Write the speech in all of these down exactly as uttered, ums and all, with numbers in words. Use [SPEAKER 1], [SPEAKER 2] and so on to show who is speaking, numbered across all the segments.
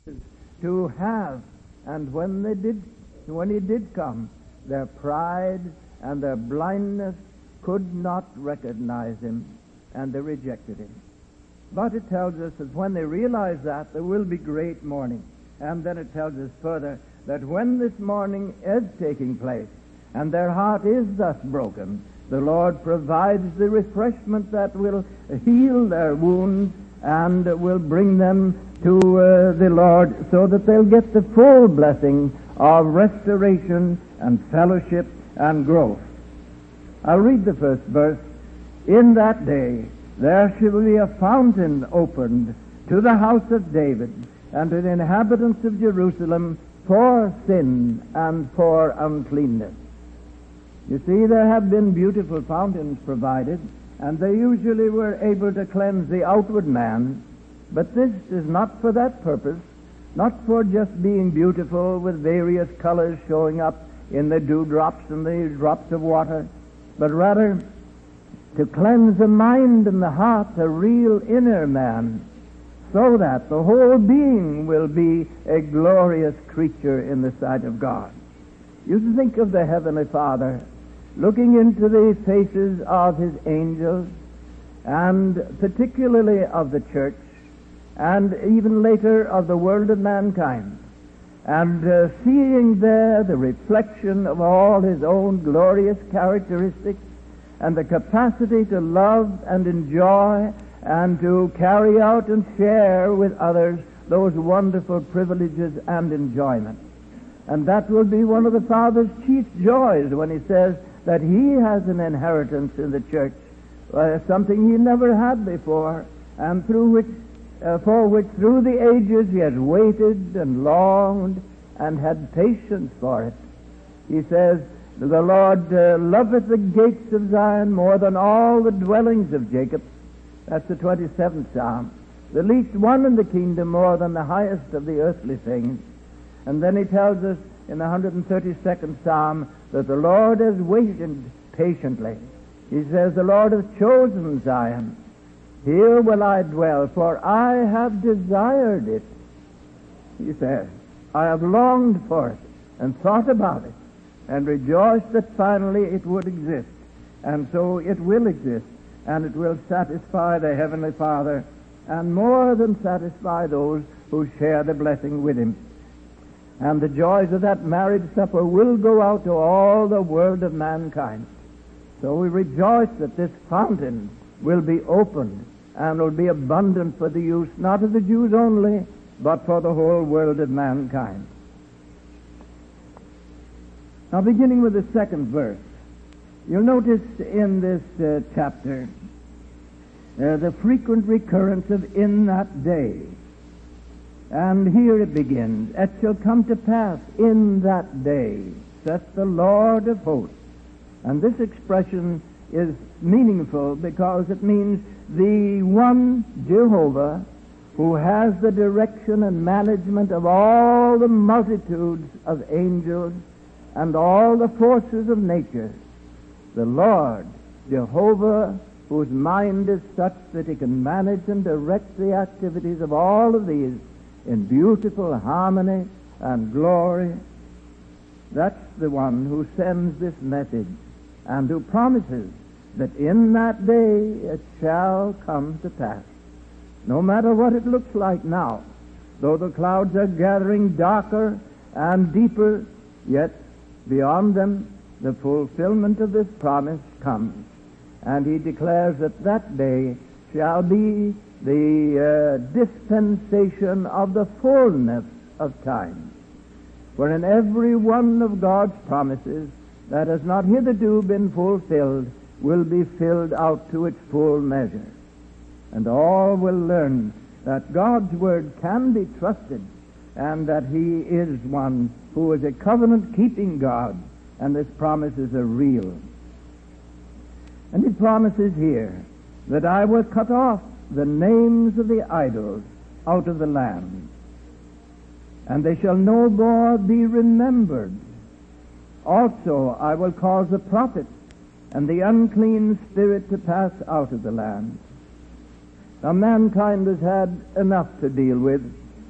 [SPEAKER 1] to have. And when they did, when he did come, their pride and their blindness could not recognize him, and they rejected him. But it tells us that when they realize that, there will be great mourning. And then it tells us further that when this mourning is taking place, and their heart is thus broken, the Lord provides the refreshment that will heal their wounds and will bring them to uh, the Lord, so that they'll get the full blessing of restoration and fellowship and growth. I'll read the first verse. In that day there shall be a fountain opened to the house of David and to the inhabitants of Jerusalem for sin and for uncleanness. You see, there have been beautiful fountains provided, and they usually were able to cleanse the outward man, but this is not for that purpose, not for just being beautiful with various colors showing up in the dewdrops and the drops of water, but rather to cleanse the mind and the heart, a real inner man, so that the whole being will be a glorious creature in the sight of God. You think of the Heavenly Father looking into the faces of his angels, and particularly of the church, and even later of the world of mankind, and uh, seeing there the reflection of all his own glorious characteristics and the capacity to love and enjoy and to carry out and share with others those wonderful privileges and enjoyment. And that will be one of the Father's chief joys when he says that he has an inheritance in the church, uh, something he never had before, and through which, uh, for which through the ages he has waited and longed and had patience for it. He says, the Lord uh, loveth the gates of Zion more than all the dwellings of Jacob. That's the twenty-seventh Psalm. The least one in the kingdom more than the highest of the earthly things. And then he tells us in the one hundred thirty-second Psalm that the Lord has waited patiently. He says, the Lord has chosen Zion. Here will I dwell, for I have desired it. He says, I have longed for it and thought about it and rejoiced that finally it would exist. And so it will exist, and it will satisfy the Heavenly Father, and more than satisfy those who share the blessing with him. And the joys of that marriage supper will go out to all the world of mankind. So we rejoice that this fountain will be opened and will be abundant for the use not of the Jews only, but for the whole world of mankind. Now, beginning with the second verse, you'll notice in this uh, chapter uh, the frequent recurrence of in that day. And here it begins, it shall come to pass in that day, saith the Lord of hosts. And this expression is meaningful because it means the one Jehovah who has the direction and management of all the multitudes of angels and all the forces of nature. The Lord, Jehovah, whose mind is such that he can manage and direct the activities of all of these in beautiful harmony and glory. That's the one who sends this message and who promises that in that day it shall come to pass. No matter what it looks like now, though the clouds are gathering darker and deeper, yet beyond them the fulfillment of this promise comes. And he declares that that day shall be the uh, dispensation of the fullness of time, wherein every one of God's promises that has not hitherto been fulfilled will be filled out to its full measure. And all will learn that God's word can be trusted, and that he is one who is a covenant-keeping God, and his promises are real. And he promises here that I will cut off the names of the idols out of the land, and they shall no more be remembered. Also I will cause the prophet and the unclean spirit to pass out of the land. Now mankind has had enough to deal with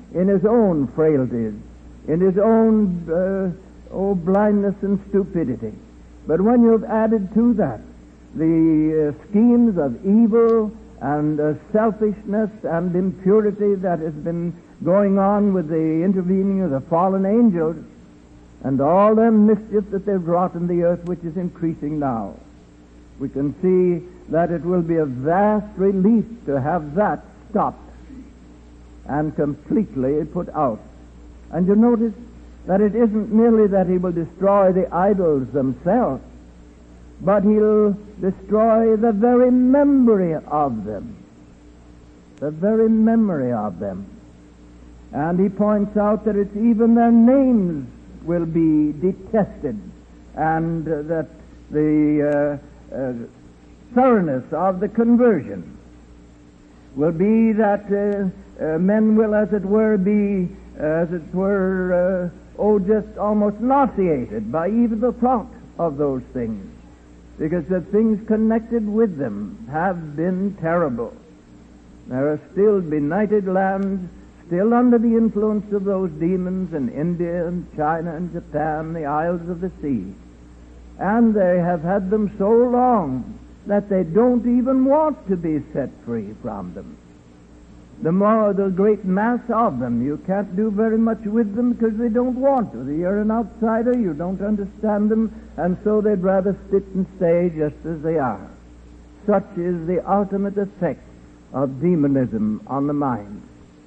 [SPEAKER 1] in his own frailties, in his own uh, oh, blindness and stupidity. But when you've added to that the uh, schemes of evil and uh, selfishness and impurity that has been going on with the intervening of the fallen angels, and all the mischief that they've wrought in the earth, which is increasing now, we can see that it will be a vast relief to have that stopped and completely put out. And you notice that it isn't merely that he will destroy the idols themselves, but he'll destroy the very memory of them. The very memory of them. And he points out that it's even their names will be detested, and uh, that the uh, uh, thoroughness of the conversion will be that uh, uh, men will, as it were, be, uh, as it were, uh, oh, just almost nauseated by even the thought of those things, because the things connected with them have been terrible. There are still benighted lands, still under the influence of those demons in India and China and Japan, the isles of the sea. And they have had them so long that they don't even want to be set free from them. The more, the great mass of them, you can't do very much with them because they don't want to. You're an outsider, you don't understand them, and so they'd rather sit and stay just as they are. Such is the ultimate effect of demonism on the mind.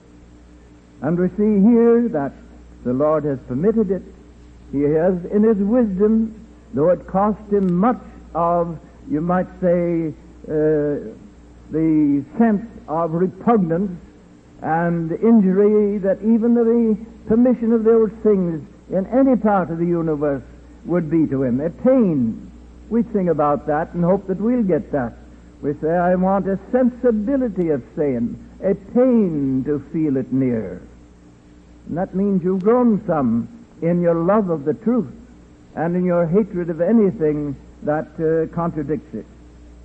[SPEAKER 1] And we see here that the Lord has permitted it. He has, in his wisdom, though it cost him much of, you might say, uh, the sense of repugnance and injury, that even the permission of those things in any part of the universe would be to him. A pain. We sing about that and hope that we'll get that. We say, I want a sensibility of sin, a pain to feel it near. And that means you've grown some in your love of the truth and in your hatred of anything that uh, contradicts it.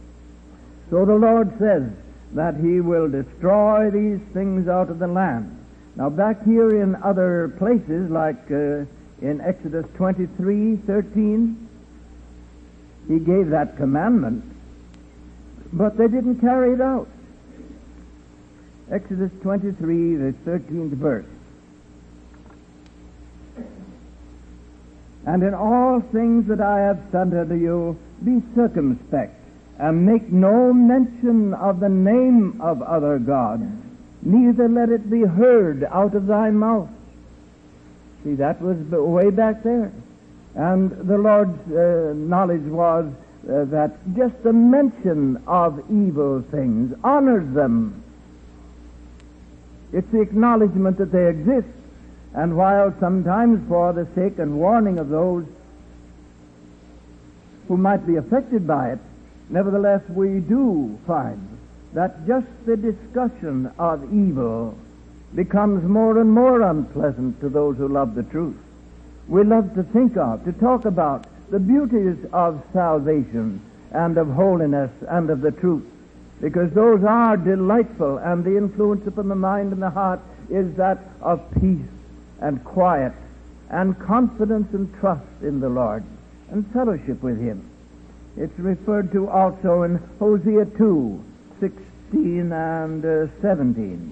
[SPEAKER 1] So the Lord says that he will destroy these things out of the land. Now back here in other places, like uh, in Exodus twenty-three thirteen, he gave that commandment, but they didn't carry it out. Exodus twenty-three, the thirteenth verse. And in all things that I have sent unto you, be circumspect, and make no mention of the name of other gods, neither let it be heard out of thy mouth. See, that was way back there. And the Lord's uh, knowledge was uh, that just the mention of evil things honors them. It's the acknowledgement that they exist. And while sometimes for the sake and warning of those who might be affected by it, nevertheless we do find that just the discussion of evil becomes more and more unpleasant to those who love the truth. We love to think of, to talk about the beauties of salvation and of holiness and of the truth, because those are delightful, and the influence upon the mind and the heart is that of peace and quiet and confidence and trust in the Lord and fellowship with him. It's referred to also in Hosea two, sixteen and uh, seventeen.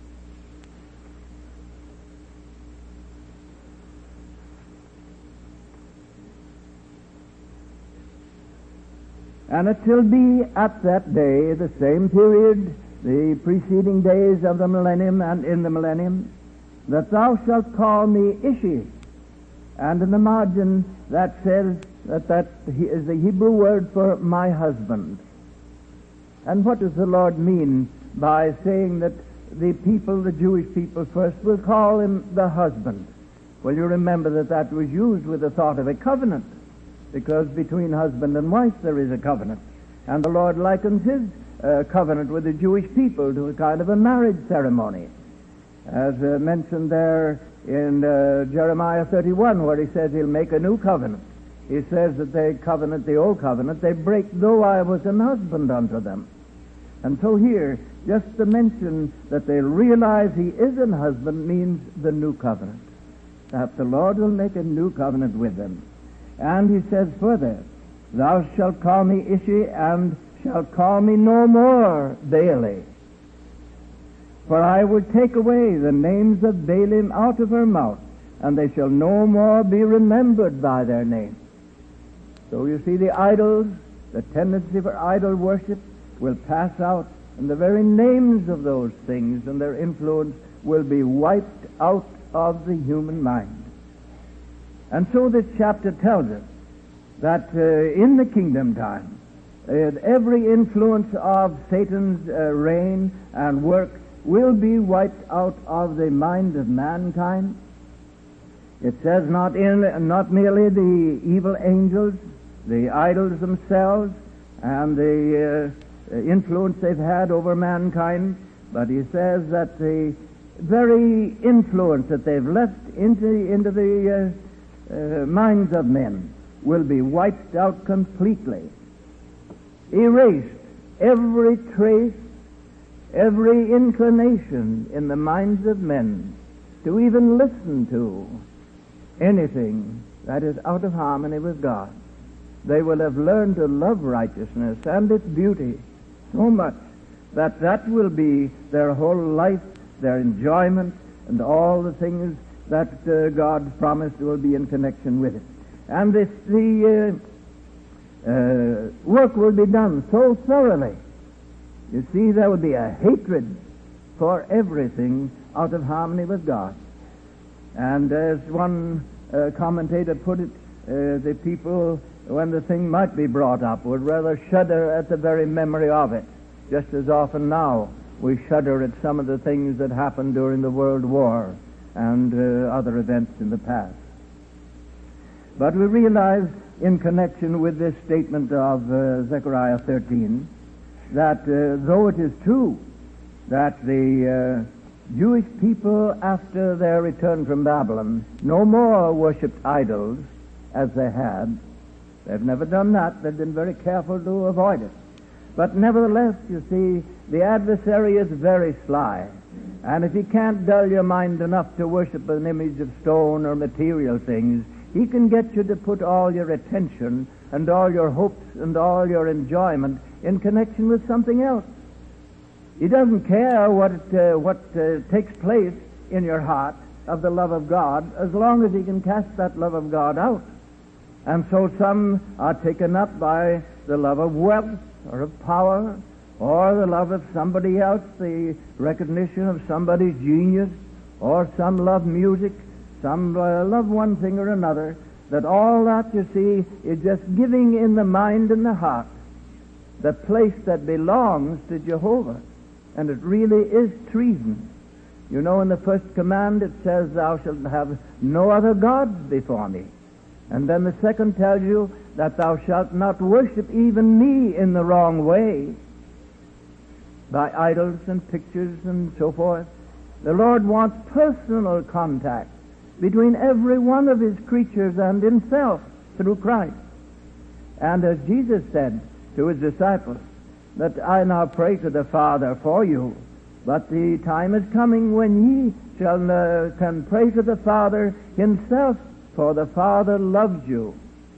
[SPEAKER 1] And it shall be at that day, the same period, the preceding days of the millennium and in the millennium, that thou shalt call me Ishi. And in the margin that says that that is the Hebrew word for my husband. And what does the Lord mean by saying that the people, the Jewish people first, will call him the husband? Well, you remember that that was used with the thought of a covenant, because between husband and wife there is a covenant. And the Lord likens his uh, covenant with the Jewish people to a kind of a marriage ceremony, as uh, mentioned there in uh, Jeremiah thirty-one, where he says he'll make a new covenant. He says that they covenant the old covenant, they break, though I was an husband unto them. And so here, Just the mention that they'll realize he is an husband means the new covenant, that the Lord will make a new covenant with them. And he says further, thou shalt call me Ishi, and shalt call me no more Baali. For I will take away the names of Baalim out of her mouth, and they shall no more be remembered by their name. So you see, the idols, the tendency for idol worship will pass out, and the very names of those things and their influence will be wiped out of the human mind. And so this chapter tells us that uh, in the kingdom time, uh, every influence of Satan's uh, reign and work will be wiped out of the mind of mankind. It says not in not merely the evil angels, the idols themselves, and the uh, influence they've had over mankind, but he says that the very influence that they've left into, into the uh, uh, minds of men will be wiped out completely, erased. Every trace, every inclination in the minds of men to even listen to anything that is out of harmony with God. They will have learned to love righteousness and its beauty so much that that will be their whole life, their enjoyment, and all the things that uh, God promised will be in connection with it. And this, the uh, uh, work will be done so thoroughly. You see, there will be a hatred for everything out of harmony with God. And as one uh, commentator put it, uh, the people, when the thing might be brought up, would rather shudder at the very memory of it, just as often now we shudder at some of the things that happened during the World War and uh, other events in the past. But we realize in connection with this statement of uh, Zechariah thirteen that uh, though it is true that the uh, Jewish people after their return from Babylon no more worshipped idols as they had, they've never done that. They've been very careful to avoid it. But nevertheless, you see, the adversary is very sly. And if he can't dull your mind enough to worship an image of stone or material things, he can get you to put all your attention and all your hopes and all your enjoyment in connection with something else. He doesn't care what it, uh, what uh, takes place in your heart of the love of God, as long as he can cast that love of God out. And so some are taken up by the love of wealth or of power, or the love of somebody else, the recognition of somebody's genius, or some love music, some uh, love one thing or another, that all that, you see, is just giving in the mind and the heart the place that belongs to Jehovah. And it really is treason. You know, in the first command it says, thou shalt have no other gods before me. And then the second tells you that thou shalt not worship even me in the wrong way, by idols and pictures and so forth. The Lord wants personal contact between every one of his creatures and himself through Christ. And as Jesus said to his disciples, that I now pray to the Father for you, but the time is coming when ye shall uh, can pray to the Father himself, for the Father loves you.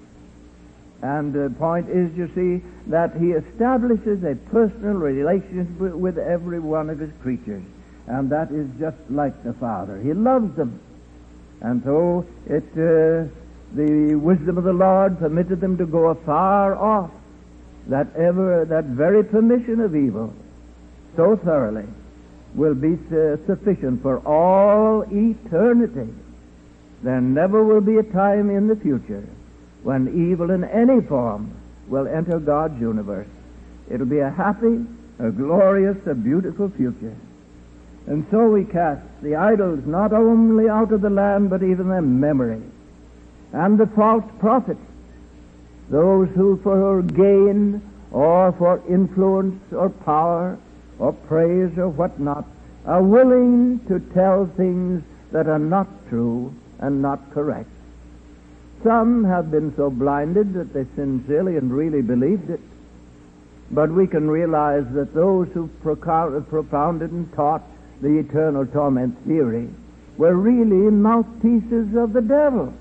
[SPEAKER 1] And the point is, you see, that he establishes a personal relationship with every one of his creatures. And that is just like the Father. He loves them. And so it, uh, the wisdom of the Lord permitted them to go afar off that ever, that very permission of evil so thoroughly will be uh, sufficient for all eternity. There never will be a time in the future when evil in any form will enter God's universe. It'll be a happy, a glorious, a beautiful future. And so we cast the idols not only out of the land, but even their memory. And the false prophets, those who for gain or for influence or power or praise or whatnot are willing to tell things that are not true and not correct. Some have been so blinded that they sincerely and really believed it. But we can realize that those who propounded and taught the eternal torment theory were really mouthpieces of the devil.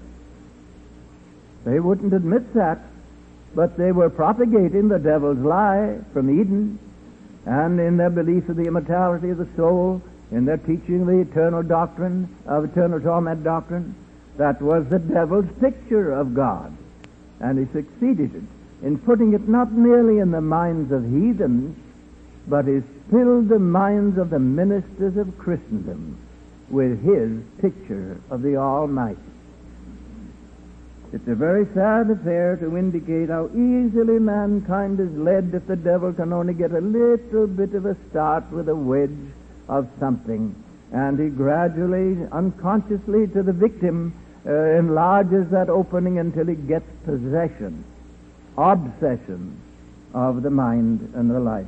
[SPEAKER 1] They wouldn't admit that, but they were propagating the devil's lie from Eden, and in their belief of the immortality of the soul, in their teaching the eternal doctrine of eternal torment doctrine, that was the devil's picture of God. And he succeeded in putting it not merely in the minds of heathens, but he filled the minds of the ministers of Christendom with his picture of the Almighty. It's a very sad affair to indicate how easily mankind is led if the devil can only get a little bit of a start with a wedge of something, and he gradually, unconsciously to the victim, uh, enlarges that opening until he gets possession, obsession of the mind and the life.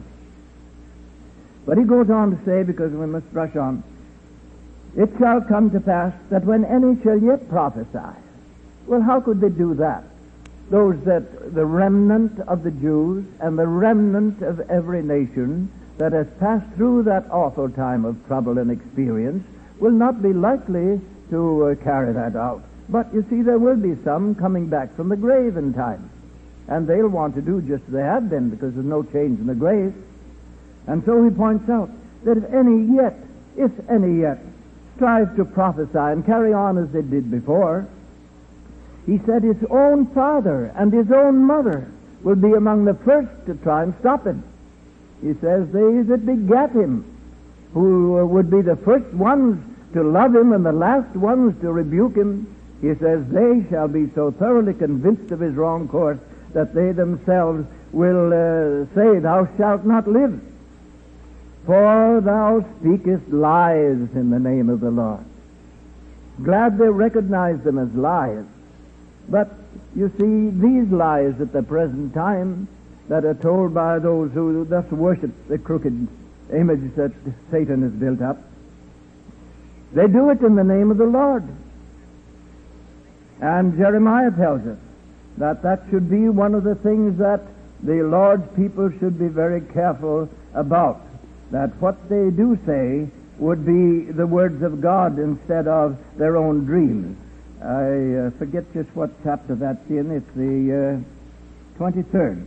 [SPEAKER 1] But he goes on to say, because we must rush on, it shall come to pass that when any shall yet prophesy. Well, how could they do that? Those that, the remnant of the Jews and the remnant of every nation that has passed through that awful time of trouble and experience will not be likely to uh, carry that out. But you see, there will be some coming back from the grave in time, and they'll want to do just as they have been, because there's no change in the grave. And so he points out that if any yet, if any yet, strive to prophesy and carry on as they did before, he said his own father and his own mother will be among the first to try and stop him. He says they that begat him, who would be the first ones to love him and the last ones to rebuke him, he says they shall be so thoroughly convinced of his wrong course that they themselves will uh, say, thou shalt not live, for thou speakest lies in the name of the Lord. Glad they recognize them as lies. But, you see, these lies at the present time that are told by those who thus worship the crooked image that Satan has built up, they do it in the name of the Lord. And Jeremiah tells us that that should be one of the things that the Lord's people should be very careful about, that what they do say would be the words of God instead of their own dreams. I uh, forget just what chapter that's in. It's the uh, twenty-third.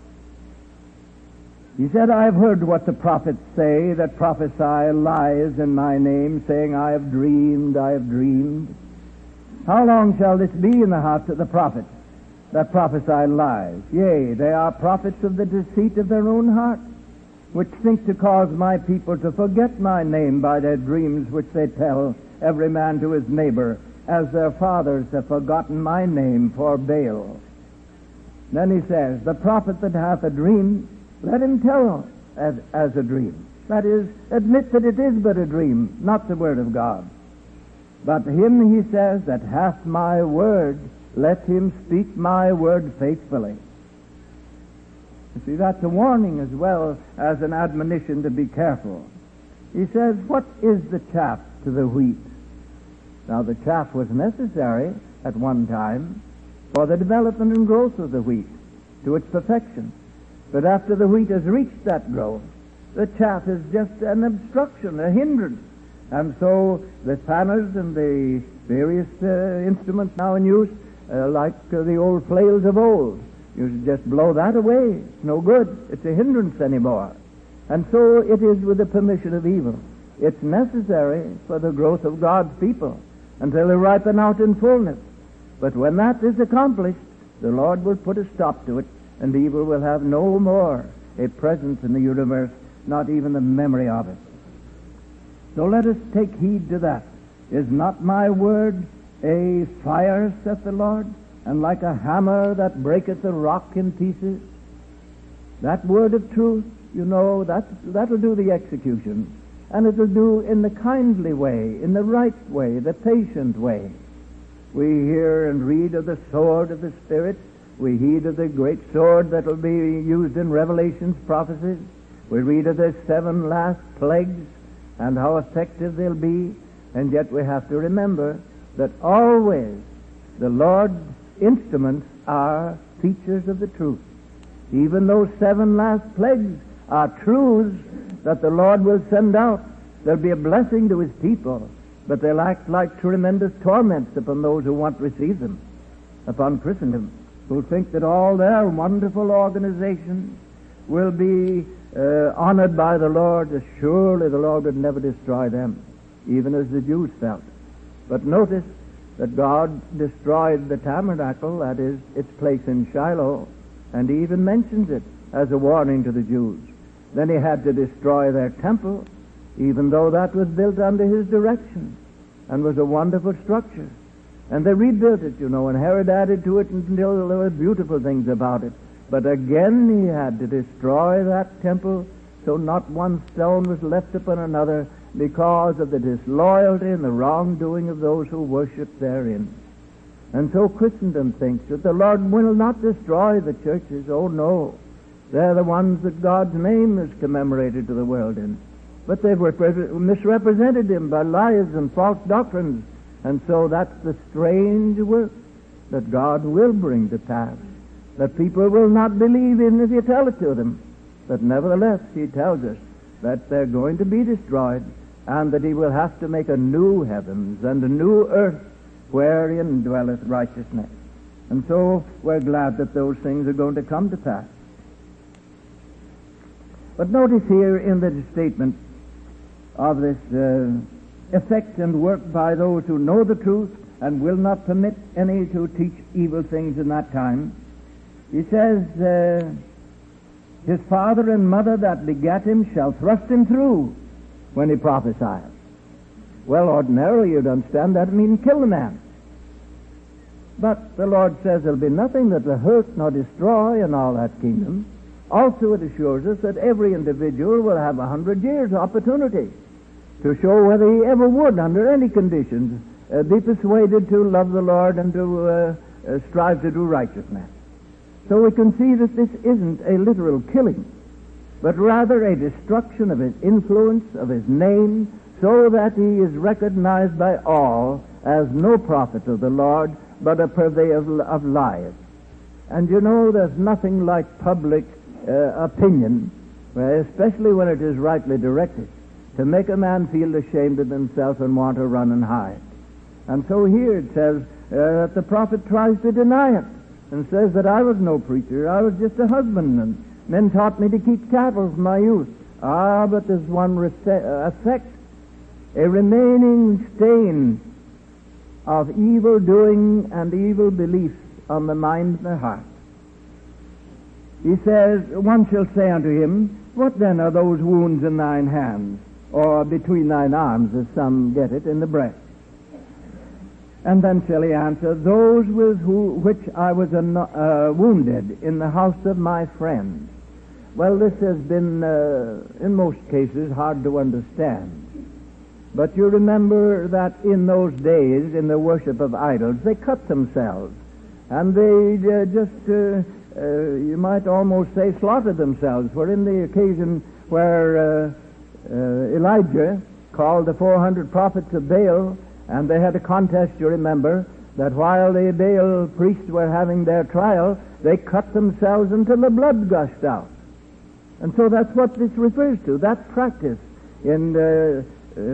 [SPEAKER 1] He said, I have heard what the prophets say that prophesy lies in my name, saying, I have dreamed, I have dreamed. How long shall this be in the hearts of the prophets that prophesy lies? Yea, they are prophets of the deceit of their own heart, which think to cause my people to forget my name by their dreams which they tell every man to his neighbor, as their fathers have forgotten my name for Baal. Then he says, the prophet that hath a dream, let him tell as, as a dream. That is, admit that it is but a dream, not the word of God. But him, he says, that hath my word, let him speak my word faithfully. You see, that's a warning as well as an admonition to be careful. He says, what is the chaff to the wheat? Now, the chaff was necessary at one time for the development and growth of the wheat to its perfection. But after the wheat has reached that growth, the chaff is just an obstruction, a hindrance. And so the fanners and the various uh, instruments now in use, uh, like uh, the old flails of old, you just blow that away. It's no good. It's a hindrance anymore. And so it is with the permission of evil. It's necessary for the growth of God's people until they ripen out in fullness. But when that is accomplished, the Lord will put a stop to it, and evil will have no more a presence in the universe, not even the memory of it. So let us take heed to that. Is not my word a fire, saith the Lord, and like a hammer that breaketh a rock in pieces? That word of truth, you know, that, that'll do the execution. And it'll do in the kindly way, in the right way, the patient way. We hear and read of the sword of the Spirit. We heed of the great sword that will be used in Revelation's prophecies. We read of the seven last plagues and how effective they'll be. And yet we have to remember that always the Lord's instruments are teachers of the truth. Even those seven last plagues are truths that the Lord will send out. They'll be a blessing to his people, but they'll act like tremendous torments upon those who want to receive them, upon Christendom, who think that all their wonderful organizations will be uh, honored by the Lord. Surely the Lord would never destroy them, even as the Jews felt. But notice that God destroyed the tabernacle, that is, its place in Shiloh, and he even mentions it as a warning to the Jews. Then he had to destroy their temple, even though that was built under his direction and was a wonderful structure. And they rebuilt it, you know, and Herod added to it until there were beautiful things about it. But again he had to destroy that temple, so not one stone was left upon another, because of the disloyalty and the wrongdoing of those who worship therein. And so Christendom thinks that the Lord will not destroy the churches. Oh no, they're the ones that God's name is commemorated to the world in. But they've misrepresented him by lies and false doctrines. And so that's the strange work that God will bring to pass, that people will not believe in if you tell it to them. But nevertheless, he tells us that they're going to be destroyed, and that he will have to make a new heavens and a new earth wherein dwelleth righteousness. And so we're glad that those things are going to come to pass. But notice here in the statement of this uh, effect and work by those who know the truth and will not permit any to teach evil things in that time, he says, uh, his father and mother that begat him shall thrust him through when he prophesieth. Well, ordinarily you'd understand that means kill the man. But the Lord says there'll be nothing that will hurt nor destroy in all that kingdom. Also it assures us that every individual will have a hundred years opportunity to show whether he ever would, under any conditions, uh, be persuaded to love the Lord and to uh, uh, strive to do righteousness. So we can see that this isn't a literal killing, but rather a destruction of his influence, of his name, so that he is recognized by all as no prophet of the Lord, but a purveyor of, of lies. And you know, there's nothing like public uh, opinion, especially when it is rightly directed, to make a man feel ashamed of himself and want to run and hide. And so here it says uh, that the prophet tries to deny it and says that I was no preacher, I was just a husbandman. Men taught me to keep cattle from my youth. Ah, but there's one rese- effect, a remaining stain of evil doing and evil beliefs on the mind and the heart. He says, one shall say unto him, what then are those wounds in thine hands, or between thine arms, as some get it, in the breast? And then shall he answer, those with who, which I was uh, wounded in the house of my friend. Well, this has been, uh, in most cases, hard to understand. But you remember that in those days, in the worship of idols, they cut themselves. And they uh, just, uh, uh, you might almost say, slaughtered themselves. For in the occasion where uh, uh, Elijah called the four hundred prophets of Baal, and they had a contest, you remember, that while the Baal priests were having their trial, they cut themselves until the blood gushed out. And so that's what this refers to, that practice in uh,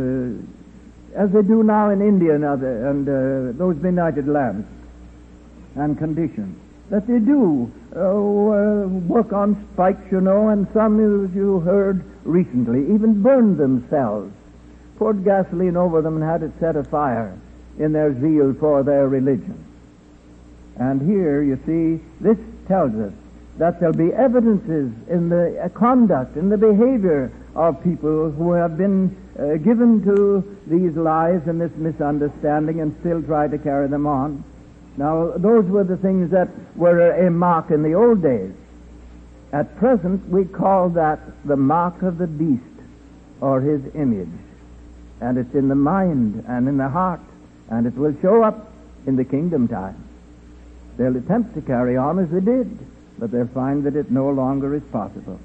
[SPEAKER 1] uh, as they do now in India and, other, and uh, those benighted lands and conditions, that they do uh, uh, work on spikes, you know, and some, as you heard recently, even burned themselves, poured gasoline over them and had it set afire in their zeal for their religion. And here, you see, this tells us that there'll be evidences in the uh, conduct, in the behavior of people who have been uh, given to these lies and this misunderstanding and still try to carry them on. Now, those were the things that were a mark in the old days. At present, we call that the mark of the beast, or his image. And it's in the mind and in the heart, and it will show up in the kingdom time. They'll attempt to carry on as they did, but they'll find that it no longer is possible.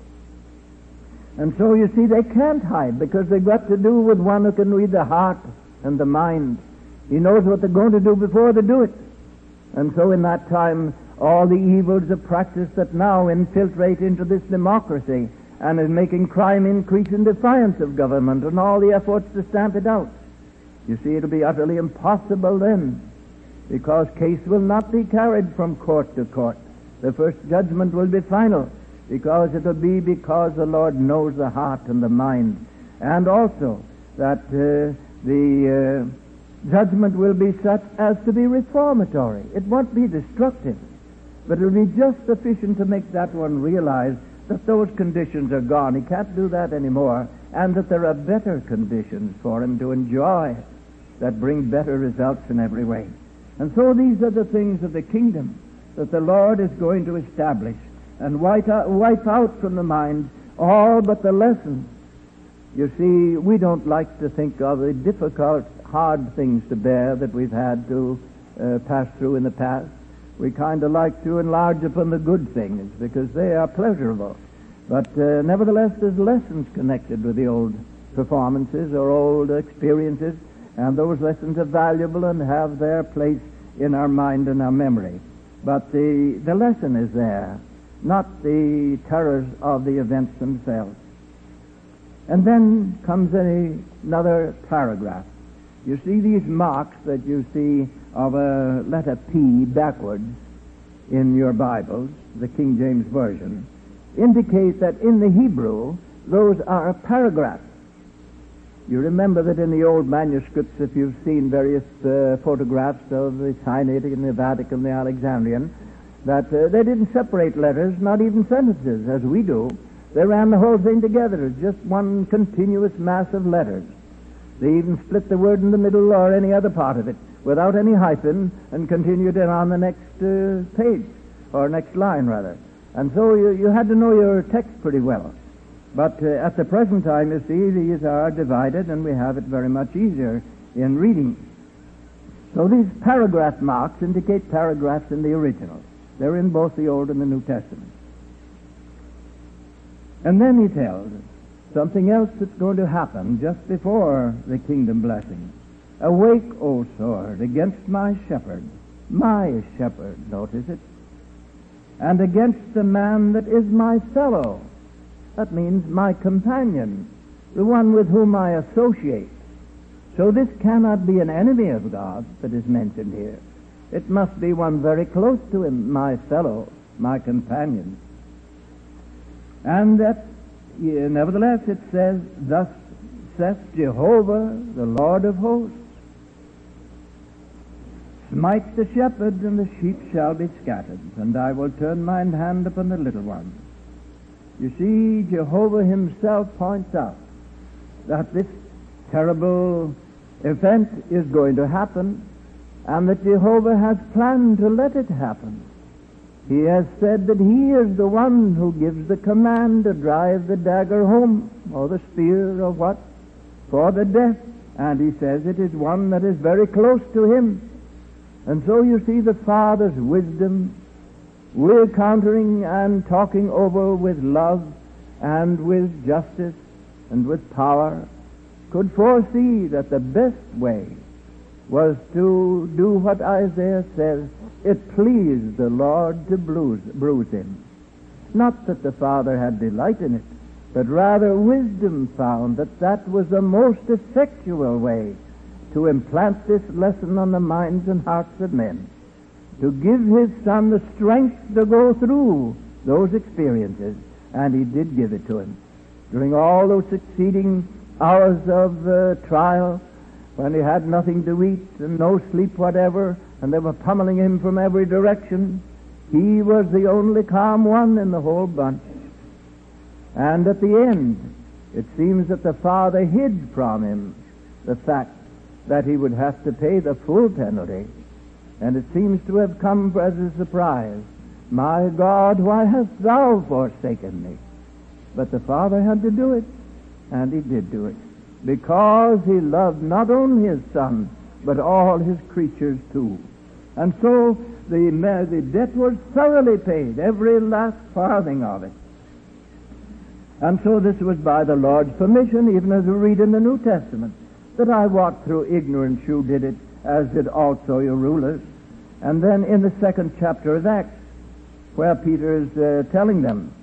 [SPEAKER 1] And so, you see, they can't hide, because they've got to do with one who can read the heart and the mind. He knows what they're going to do before they do it. And so in that time, all the evils of practice that now infiltrate into this democracy and is making crime increase in defiance of government and all the efforts to stamp it out. You see, it'll be utterly impossible then, because case will not be carried from court to court. The first judgment will be final, because it will be because the Lord knows the heart and the mind, and also that uh, the uh, judgment will be such as to be reformatory. It won't be destructive, but it will be just sufficient to make that one realize that those conditions are gone. He can't do that anymore, and that there are better conditions for him to enjoy that bring better results in every way. And so these are the things of the kingdom that the Lord is going to establish and wipe out, wipe out from the mind all but the lessons. You see, we don't like to think of the difficult, hard things to bear that we've had to uh, pass through in the past. We kind of like to enlarge upon the good things because they are pleasurable. But uh, nevertheless, there's lessons connected with the old performances or old experiences, and those lessons are valuable and have their place in our mind and our memory. But the, the lesson is there, not the terrors of the events themselves. And then comes a, another paragraph. You see these marks that you see of a letter P backwards in your Bibles, the King James Version, indicate that in the Hebrew, those are paragraphs. You remember that in the old manuscripts, if you've seen various uh, photographs of the Sinaitic and the Vatican, the Alexandrian, that uh, they didn't separate letters, not even sentences, as we do. They ran the whole thing together as just one continuous mass of letters. They even split the word in the middle or any other part of it without any hyphen and continued it on the next uh, page, or next line, rather. And so you, you had to know your text pretty well. But uh, at the present time, you see, these are divided, and we have it very much easier in reading. So these paragraph marks indicate paragraphs in the original. They're in both the Old and the New Testament. And then he tells something else that's going to happen just before the kingdom blessing. Awake, O sword, against my shepherd, my shepherd, notice it, and against the man that is my fellow. That means my companion, the one with whom I associate. So this cannot be an enemy of God that is mentioned here. It must be one very close to him, my fellow, my companion. And that, nevertheless, it says, thus saith Jehovah, the Lord of hosts, smite the shepherd, and the sheep shall be scattered, and I will turn mine hand upon the little ones. You see, Jehovah himself points out that this terrible event is going to happen, and that Jehovah has planned to let it happen. He has said that he is the one who gives the command to drive the dagger home, or the spear, or what, for the death. And he says it is one that is very close to him. And so you see the Father's wisdom, we're countering and talking over with love and with justice and with power, could foresee that the best way was to do what Isaiah says, it pleased the Lord to bruise, bruise him. Not that the Father had delight in it, but rather wisdom found that that was the most effectual way to implant this lesson on the minds and hearts of men, to give his Son the strength to go through those experiences, and he did give it to him. During all those succeeding hours of uh, trial, when he had nothing to eat and no sleep whatever, and they were pummeling him from every direction, he was the only calm one in the whole bunch. And at the end, it seems that the Father hid from him the fact that he would have to pay the full penalty. And it seems to have come as a surprise. My God, why hast thou forsaken me? But the Father had to do it, and he did do it, because he loved not only his Son, but all his creatures too. And so the, the debt was thoroughly paid, every last farthing of it. And so this was by the Lord's permission, even as we read in the New Testament, that I walked through ignorance, you did it, as did also your rulers. And then in the second chapter of Acts, where Peter is uh, telling them.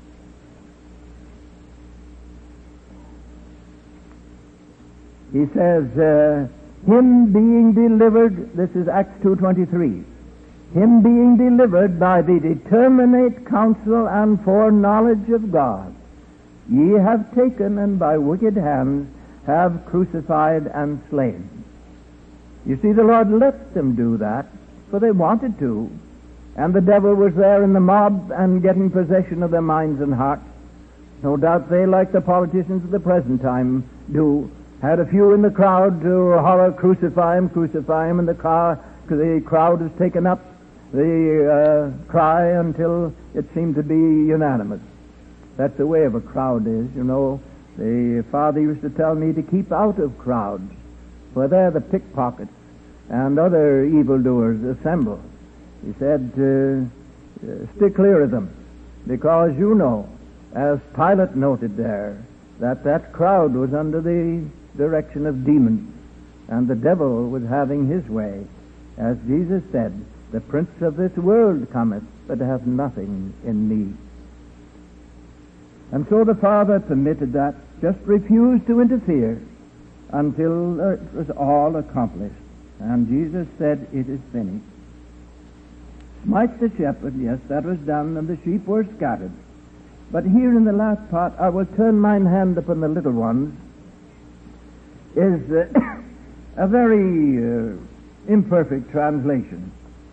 [SPEAKER 1] He says, uh, him being delivered, this is Acts two twenty-three, him being delivered by the determinate counsel and foreknowledge of God, ye have taken and by wicked hands have crucified and slain. You see, the Lord let them do that, for they wanted to, and the devil was there in the mob and getting possession of their minds and hearts. No doubt they, like the politicians of the present time do, had a few in the crowd to holler, crucify him, crucify him, and the, car, the crowd has taken up the uh, cry until it seemed to be unanimous. That's the way of a crowd is, you know. The father used to tell me to keep out of crowds, for there the pickpockets and other evildoers assemble. He said, uh, uh, stay clear of them, because you know, as Pilate noted there, that that crowd was under the direction of demons, and the devil was having his way. As Jesus said, the prince of this world cometh, but hath nothing in me. And so the Father permitted that, just refused to interfere until it was all accomplished. And Jesus said, it is finished. Smite the shepherd, yes, that was done, and the sheep were scattered. But here in the last part, I will turn mine hand upon the little ones, is uh, a very uh, imperfect translation.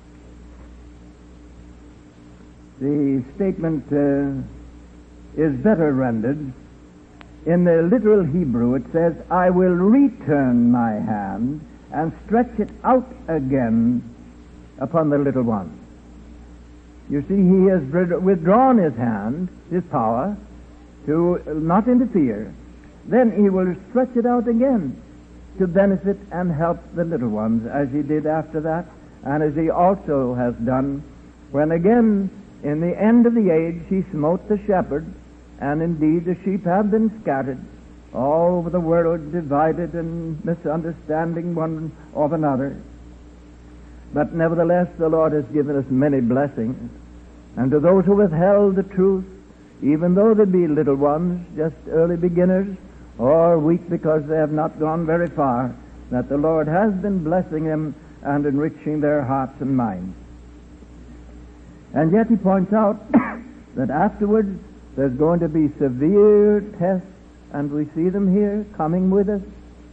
[SPEAKER 1] The statement uh, is better rendered. In the literal Hebrew it says, I will return my hand and stretch it out again upon the little one. You see, he has withdrawn his hand, his power, to not interfere. Then he will stretch it out again to benefit and help the little ones, as he did after that, and as he also has done when again, in the end of the age, he smote the shepherd, and indeed the sheep have been scattered all over the world, divided and misunderstanding one of another. But nevertheless, the Lord has given us many blessings. And to those who have held the truth, even though they be little ones, just early beginners, or weak because they have not gone very far, that the Lord has been blessing them and enriching their hearts and minds. And yet he points out that afterwards there's going to be severe tests, and we see them here coming with us.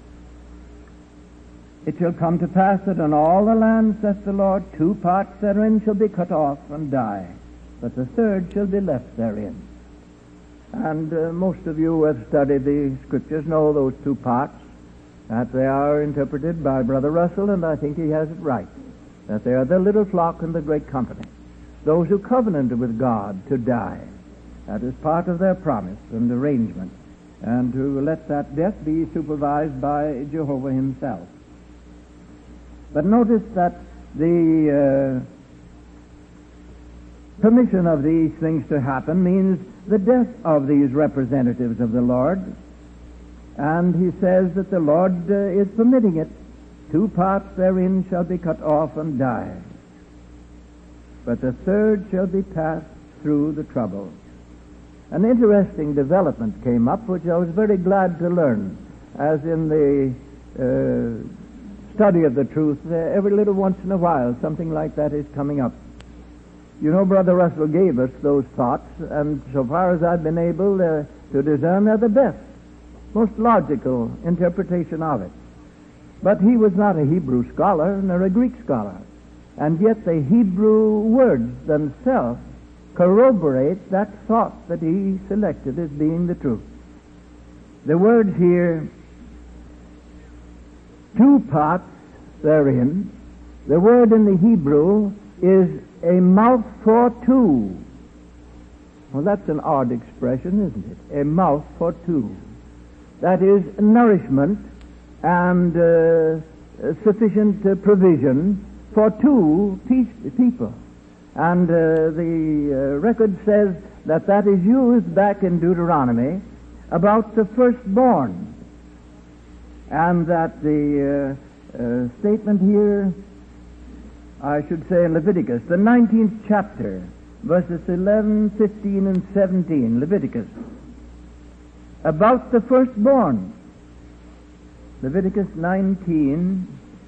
[SPEAKER 1] It shall come to pass that on all the land, saith the Lord, two parts therein shall be cut off and die, but the third shall be left therein. And uh, most of you who have studied the Scriptures know those two parts, that they are interpreted by Brother Russell, and I think he has it right, that they are the little flock and the great company, those who covenanted with God to die. That is part of their promise and arrangement, and to let that death be supervised by Jehovah himself. But notice that the uh, permission of these things to happen means the death of these representatives of the Lord. And he says that the Lord uh, is permitting it. Two parts therein shall be cut off and die, but the third shall be passed through the trouble. An interesting development came up, which I was very glad to learn, as in the uh, study of the truth, uh, every little once in a while something like that is coming up. You know, Brother Russell gave us those thoughts, and so far as I've been able uh, to discern, they're the best, most logical interpretation of it. But he was not a Hebrew scholar nor a Greek scholar, and yet the Hebrew words themselves corroborate that thought that he selected as being the truth. The words here, two parts therein, the word in the Hebrew is a mouth for two. Well, that's an odd expression, isn't it? A mouth for two. That is nourishment and uh, sufficient uh, provision for two pe- people. And uh, the uh, record says that that is used back in Deuteronomy about the firstborn. And that the uh, uh, statement here, I should say in Leviticus, the nineteenth chapter, verses eleven, fifteen, and seventeen, Leviticus, about the firstborn. Leviticus nineteen,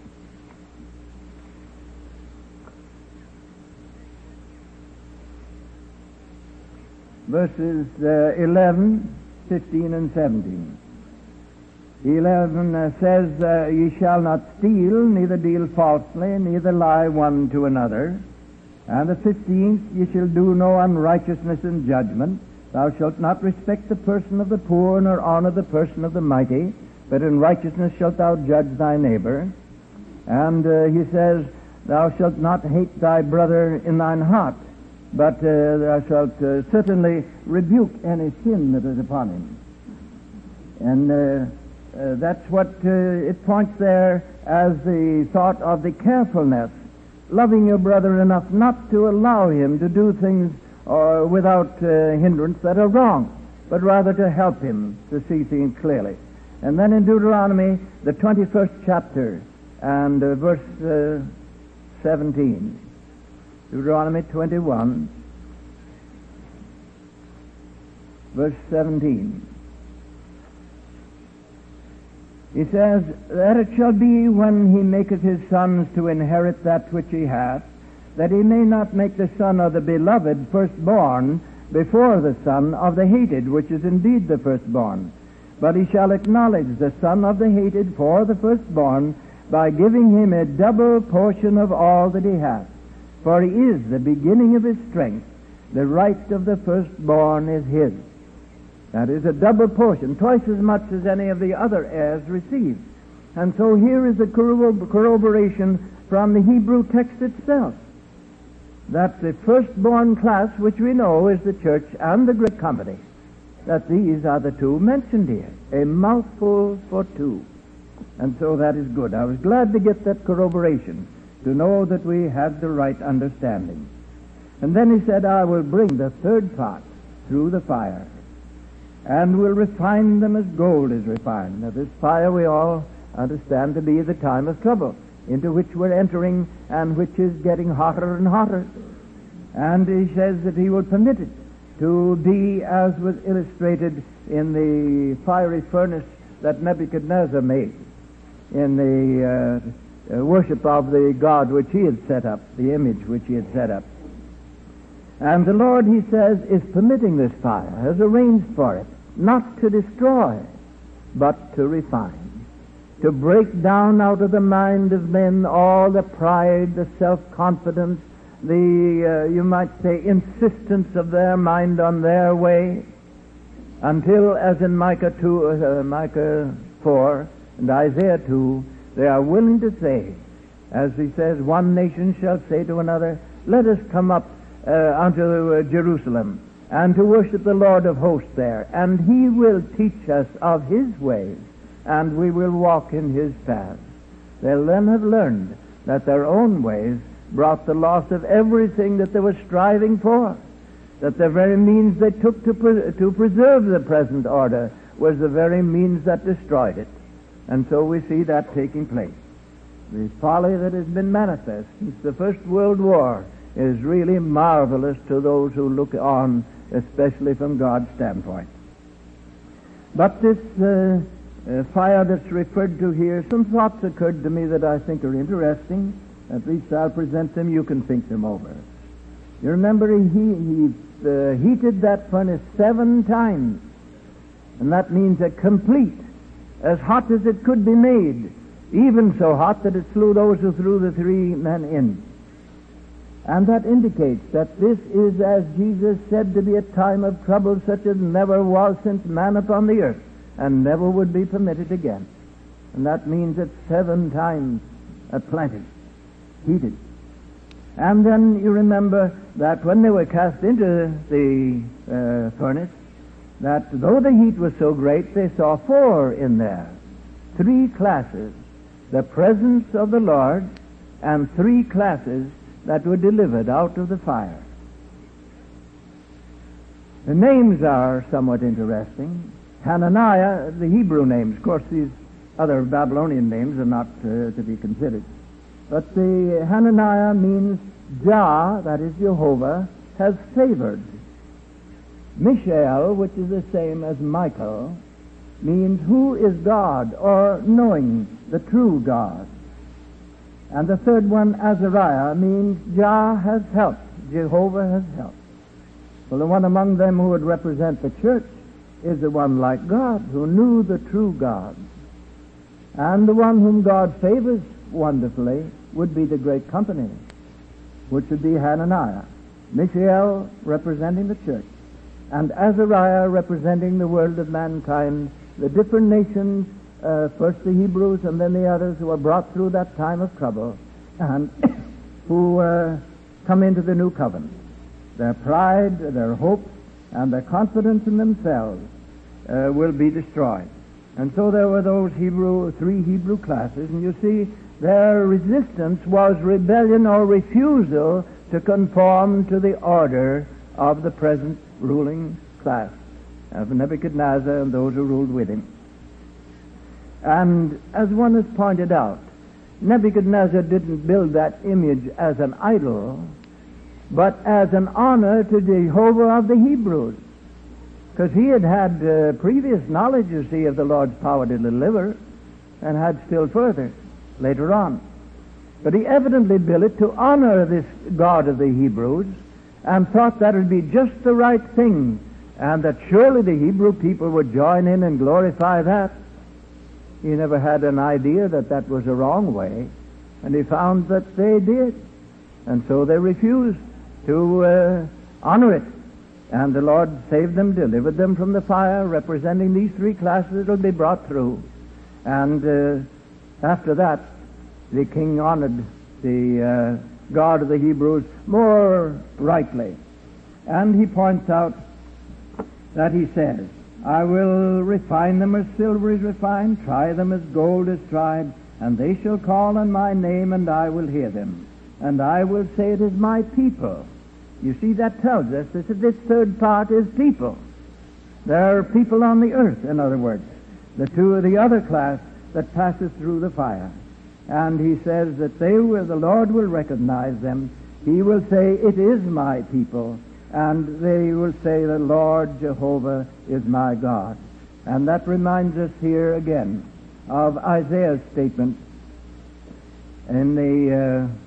[SPEAKER 1] verses uh, eleven, fifteen, and seventeen. eleven uh, says, uh, Ye shall not steal, neither deal falsely, neither lie one to another. And the fifteenth, ye shall do no unrighteousness in judgment. Thou shalt not respect the person of the poor, nor honor the person of the mighty, but in righteousness shalt thou judge thy neighbor. And uh, he says, Thou shalt not hate thy brother in thine heart, but uh, thou shalt uh, certainly rebuke any sin that is upon him. And uh, uh, that's what uh, it points there as the thought of the carefulness, loving your brother enough not to allow him to do things uh, without uh, hindrance that are wrong, but rather to help him to see things clearly. And then in Deuteronomy, the twenty-first chapter, and uh, verse uh, seventeen. Deuteronomy twenty-one, verse seventeen. He says, That it shall be when he maketh his sons to inherit that which he hath, that he may not make the son of the beloved firstborn before the son of the hated, which is indeed the firstborn. But he shall acknowledge the son of the hated for the firstborn by giving him a double portion of all that he hath. For he is the beginning of his strength. The right of the firstborn is his. That is a double portion, twice as much as any of the other heirs receive. And so here is the corroboration from the Hebrew text itself, that the firstborn class, which we know is the church and the great company, that these are the two mentioned here. A mouthful for two. And so that is good. I was glad to get that corroboration, to know that we had the right understanding. And then he said, I will bring the third part through the fire, and will refine them as gold is refined. Now this fire we all understand to be the time of trouble, into which we're entering, and which is getting hotter and hotter. And he says that he will permit it to be as was illustrated in the fiery furnace that Nebuchadnezzar made in the uh, uh, worship of the god which he had set up, the image which he had set up. And the Lord, he says, is permitting this fire, has arranged for it, not to destroy, but to refine, to break down out of the mind of men all the pride, the self-confidence, the, uh, you might say, insistence of their mind on their way, until, as in Micah two, uh, Micah four and Isaiah two, they are willing to say, as he says, one nation shall say to another, let us come up uh, unto uh, Jerusalem, and to worship the Lord of hosts there, and he will teach us of his ways, and we will walk in his paths. They'll then have learned that their own ways brought the loss of everything that they were striving for, that the very means they took to, pre- to preserve the present order was the very means that destroyed it. And so we see that taking place. The folly that has been manifest since the First World War is really marvelous to those who look on, especially from God's standpoint. But this uh, uh, fire that's referred to here, some thoughts occurred to me that I think are interesting. At least I'll present them. You can think them over. You remember he, he uh, heated that furnace seven times. And that means a complete, as hot as it could be made, even so hot that it slew those who threw the three men in. And that indicates that this is, as Jesus said, to be a time of trouble such as never was since man upon the earth, and never would be permitted again. And that means it's seven times a plenty, heated. And then you remember that when they were cast into the uh, furnace, that though the heat was so great, they saw four in there. Three classes, the presence of the Lord, and three classes that were delivered out of the fire. The names are somewhat interesting. Hananiah, the Hebrew names, of course these other Babylonian names are not uh, to be considered. But the Hananiah means Jah, that is Jehovah, has favored. Mishael, which is the same as Michael, means who is God, or knowing the true God. And the third one, Azariah, means Jah has helped, Jehovah has helped. Well, the one among them who would represent the church is the one like God, who knew the true God. And the one whom God favors wonderfully would be the great company, which would be Hananiah. Mishael representing the church, and Azariah representing the world of mankind, the different nations, uh, first the Hebrews and then the others who were brought through that time of trouble, and who uh, come into the new covenant. Their pride, their hope, and their confidence in themselves uh, will be destroyed. And so there were those Hebrew, three Hebrew classes, and you see their resistance was rebellion or refusal to conform to the order of the present ruling class of Nebuchadnezzar and those who ruled with him. And as one has pointed out, Nebuchadnezzar didn't build that image as an idol, but as an honor to Jehovah of the Hebrews, because he had had uh, previous knowledge, you see, of the Lord's power to deliver, and had still further later on. But he evidently built it to honor this God of the Hebrews, and thought that would be just the right thing, and that surely the Hebrew people would join in and glorify that. He never had an idea that that was a wrong way, and he found that they did, and so they refused to uh, honor it. And the Lord saved them, delivered them from the fire, representing these three classes that will be brought through. And uh, after that, the king honored the uh, God of the Hebrews more rightly. And he points out that he says, I will refine them as silver is refined, try them as gold is tried, and they shall call on my name, and I will hear them. And I will say, it is my people. You see, that tells us that this third part is people. There are people on the earth, in other words, the two of the other class that passes through the fire. And he says that they will, the Lord will recognize them. He will say, it is my people. And they will say, the Lord Jehovah is my God. And that reminds us here again of Isaiah's statement in the uh,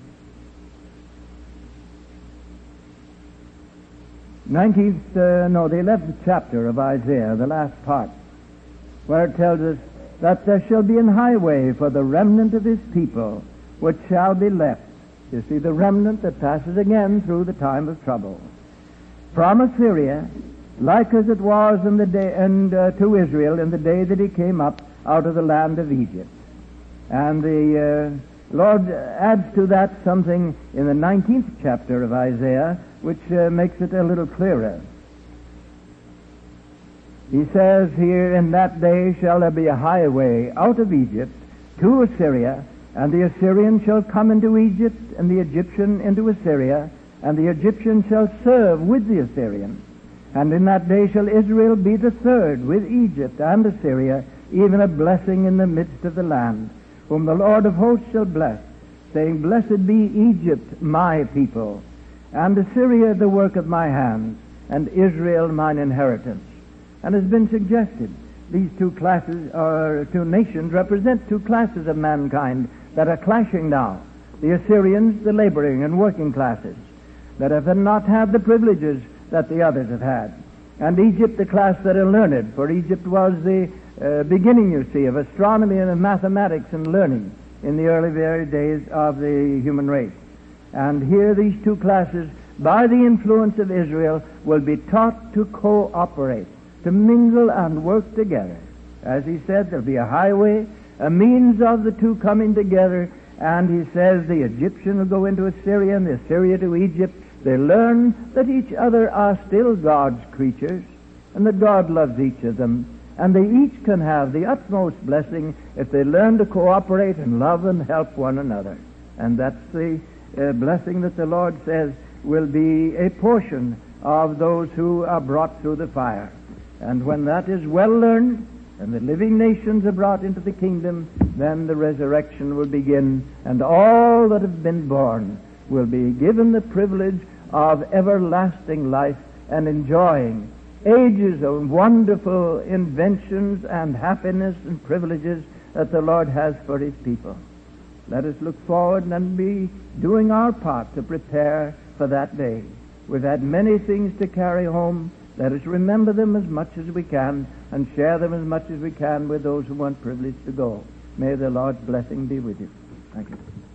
[SPEAKER 1] nineteenth, uh, no, the eleventh chapter of Isaiah, the last part, where it tells us that there shall be an highway for the remnant of his people, which shall be left. You see, the remnant that passes again through the time of trouble. From Assyria, like as it was in the day, and uh, to Israel in the day that he came up out of the land of Egypt. And the uh, Lord adds to that something in the nineteenth chapter of Isaiah, which uh, makes it a little clearer. He says here, in that day shall there be a highway out of Egypt to Assyria, and the Assyrian shall come into Egypt, and the Egyptian into Assyria, and the Egyptian shall serve with the Assyrian. And in that day shall Israel be the third with Egypt and Assyria, even a blessing in the midst of the land, whom the Lord of hosts shall bless, saying, Blessed be Egypt, my people, and Assyria the work of my hands, and Israel mine inheritance. And has been suggested, these two classes, or two nations, represent two classes of mankind that are clashing now. The Assyrians, the laboring and working classes, that have not had the privileges that the others have had. And Egypt, the class that are learned, for Egypt was the uh, beginning, you see, of astronomy and of mathematics and learning in the early very days of the human race. And here these two classes, by the influence of Israel, will be taught to cooperate, to mingle and work together. As he said, there'll be a highway, a means of the two coming together, and he says the Egyptian will go into Assyria and the Assyria to Egypt. They learn that each other are still God's creatures, and that God loves each of them, and they each can have the utmost blessing if they learn to cooperate and love and help one another. And that's the uh, blessing that the Lord says will be a portion of those who are brought through the fire. And when that is well learned, and the living nations are brought into the kingdom, then the resurrection will begin, and all that have been born will be given the privilege of everlasting life and enjoying ages of wonderful inventions and happiness and privileges that the Lord has for His people. Let us look forward and be doing our part to prepare for that day. We've had many things to carry home. Let us remember them as much as we can and share them as much as we can with those who want privilege to go. May the Lord's blessing be with you. Thank you.